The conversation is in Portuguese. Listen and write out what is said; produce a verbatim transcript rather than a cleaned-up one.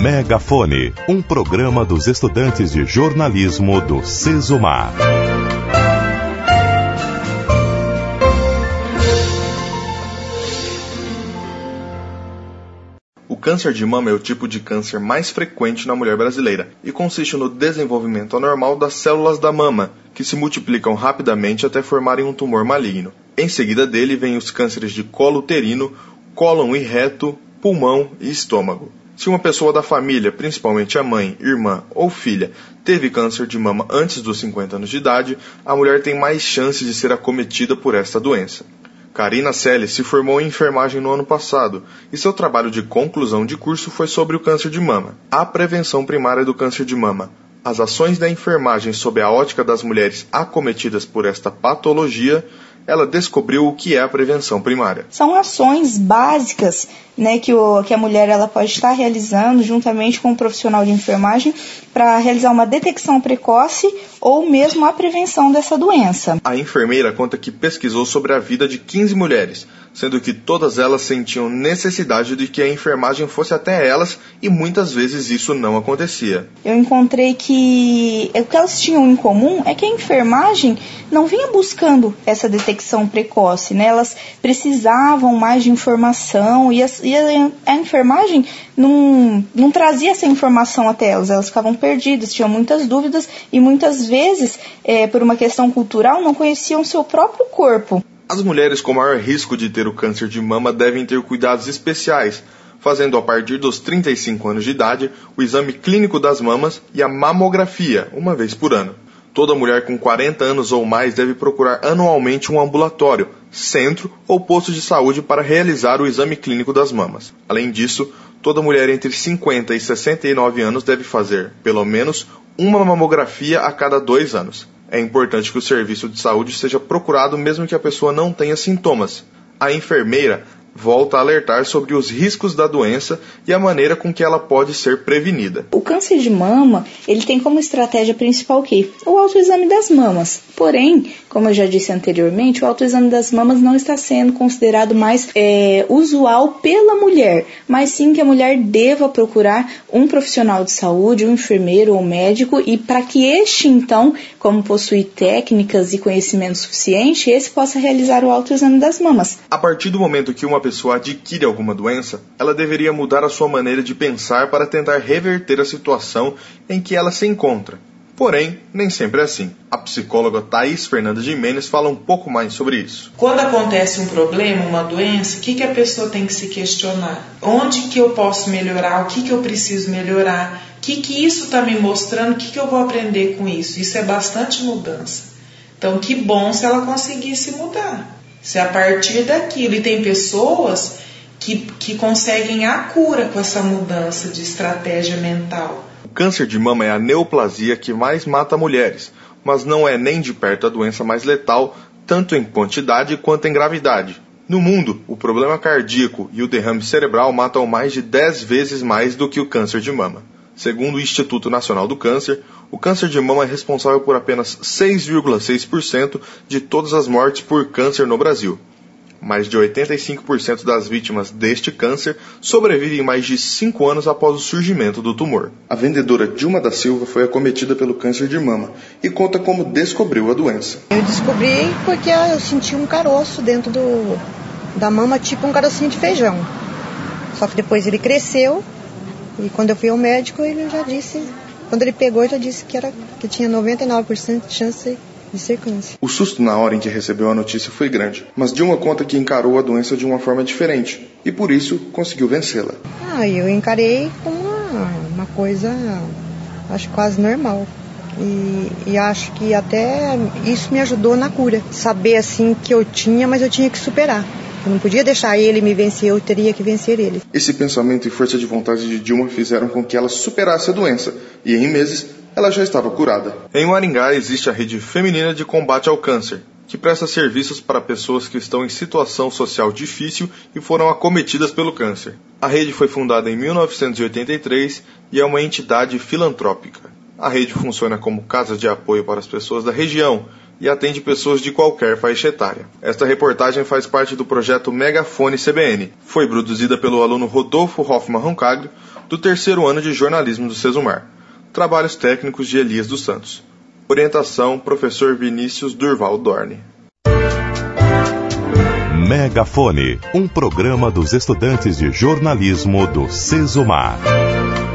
Megafone, um programa dos estudantes de jornalismo do Sesumar. O câncer de mama é o tipo de câncer mais frequente na mulher brasileira e consiste no desenvolvimento anormal das células da mama, que se multiplicam rapidamente até formarem um tumor maligno. Em seguida dele vêm os cânceres de colo uterino, cólon e reto, pulmão e estômago. Se uma pessoa da família, principalmente a mãe, irmã ou filha, teve câncer de mama antes dos cinquenta anos de idade, a mulher tem mais chances de ser acometida por esta doença. Karina Selle se formou em enfermagem no ano passado e seu trabalho de conclusão de curso foi sobre o câncer de mama. A prevenção primária do câncer de mama. As ações da enfermagem sob a ótica das mulheres acometidas por esta patologia, ela descobriu o que é a prevenção primária. São ações básicas, né, que, o, que a mulher ela pode estar realizando juntamente com o profissional de enfermagem para realizar uma detecção precoce ou mesmo a prevenção dessa doença. A enfermeira conta que pesquisou sobre a vida de quinze mulheres, sendo que todas elas sentiam necessidade de que a enfermagem fosse até elas e muitas vezes isso não acontecia. Eu encontrei que o que elas tinham em comum é que a enfermagem não vinha buscando essa detecção precoce, né? Elas precisavam mais de informação e a, e a, a enfermagem não, não trazia essa informação até elas, elas ficavam perdidas, tinham muitas dúvidas e muitas vezes, é, por uma questão cultural, não conheciam seu próprio corpo. As mulheres com maior risco de ter o câncer de mama devem ter cuidados especiais, fazendo a partir dos trinta e cinco anos de idade o exame clínico das mamas e a mamografia, uma vez por ano. Toda mulher com quarenta anos ou mais deve procurar anualmente um ambulatório, centro ou posto de saúde para realizar o exame clínico das mamas. Além disso, toda mulher entre cinquenta e sessenta e nove anos deve fazer, pelo menos, uma mamografia a cada dois anos. É importante que o serviço de saúde seja procurado mesmo que a pessoa não tenha sintomas. A enfermeira volta a alertar sobre os riscos da doença e a maneira com que ela pode ser prevenida. O câncer de mama, ele tem como estratégia principal o quê? O autoexame das mamas. Porém, como eu já disse anteriormente, o autoexame das mamas não está sendo considerado mais é, usual pela mulher, mas sim que a mulher deva procurar um profissional de saúde, um enfermeiro ou um médico, e para que este, então, como possui técnicas e conhecimento suficiente, esse possa realizar o autoexame das mamas. A partir do momento que uma pessoa adquire alguma doença, ela deveria mudar a sua maneira de pensar para tentar reverter a situação em que ela se encontra. Porém, nem sempre é assim. A psicóloga Thaís Fernanda Jimenez fala um pouco mais sobre isso. Quando acontece um problema, uma doença, o que, que a pessoa tem que se questionar? Onde que eu posso melhorar? O que, que eu preciso melhorar? O que, que isso está me mostrando? O que, que eu vou aprender com isso? Isso é bastante mudança. Então, que bom se ela conseguisse mudar. Se a partir daquilo, e tem pessoas que, que conseguem a cura com essa mudança de estratégia mental. O câncer de mama é a neoplasia que mais mata mulheres, mas não é nem de perto a doença mais letal, tanto em quantidade quanto em gravidade. No mundo, o problema cardíaco e o derrame cerebral matam mais de dez vezes mais do que o câncer de mama. Segundo o Instituto Nacional do Câncer, o câncer de mama é responsável por apenas seis vírgula seis por cento de todas as mortes por câncer no Brasil. Mais de oitenta e cinco por cento das vítimas deste câncer sobrevivem mais de cinco anos após o surgimento do tumor. A vendedora Dilma da Silva foi acometida pelo câncer de mama e conta como descobriu a doença. Eu descobri porque eu senti um caroço dentro do, da mama, tipo um carocinho de feijão. Só que depois ele cresceu. E quando eu fui ao médico, ele já disse, quando ele pegou, ele já disse que, era, que tinha noventa e nove por cento de chance de ser câncer. O susto na hora em que recebeu a notícia foi grande, mas Dilma conta que encarou a doença de uma forma diferente e por isso conseguiu vencê-la. Ah, eu encarei como uma, uma coisa, acho quase normal. E, e acho que até isso me ajudou na cura. Saber assim que eu tinha, mas eu tinha que superar. Eu não podia deixar ele me vencer, eu teria que vencer ele. Esse pensamento e força de vontade de Dilma fizeram com que ela superasse a doença, e em meses ela já estava curada. Em Maringá existe a Rede Feminina de Combate ao Câncer, que presta serviços para pessoas que estão em situação social difícil e foram acometidas pelo câncer. A rede foi fundada em mil novecentos e oitenta e três e é uma entidade filantrópica. A rede funciona como casa de apoio para as pessoas da região e atende pessoas de qualquer faixa etária. Esta reportagem faz parte do projeto Megafone C B N. Foi produzida pelo aluno Rodolfo Hoffman Roncaglio, do terceiro ano de jornalismo do Sesumar. Trabalhos técnicos de Elias dos Santos. Orientação, professor Vinícius Durval Dorne. Megafone, um programa dos estudantes de jornalismo do Sesumar.